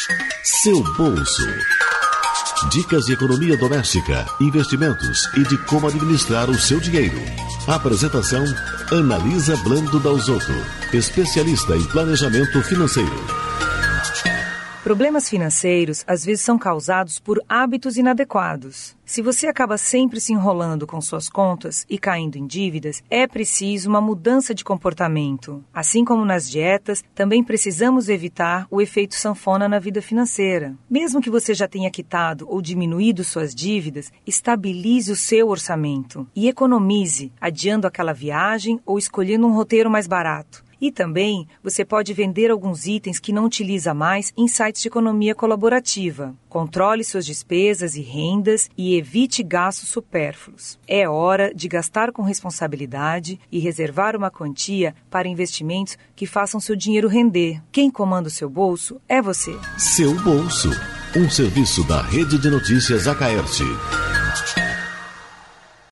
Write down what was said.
Seu bolso. Dicas de economia doméstica, investimentos e de como administrar o seu dinheiro. Apresentação: Analisa Blando Dalzotto, especialista em planejamento financeiro. Problemas financeiros às vezes são causados por hábitos inadequados. Se você acaba sempre se enrolando com suas contas e caindo em dívidas, é preciso uma mudança de comportamento. Assim como nas dietas, também precisamos evitar o efeito sanfona na vida financeira. Mesmo que você já tenha quitado ou diminuído suas dívidas, estabilize o seu orçamento e economize, adiando aquela viagem ou escolhendo um roteiro mais barato. E também você pode vender alguns itens que não utiliza mais em sites de economia colaborativa. Controle suas despesas e rendas e evite gastos supérfluos. É hora de gastar com responsabilidade e reservar uma quantia para investimentos que façam seu dinheiro render. Quem comanda o seu bolso é você. Seu bolso, um serviço da Rede de Notícias Acaerte.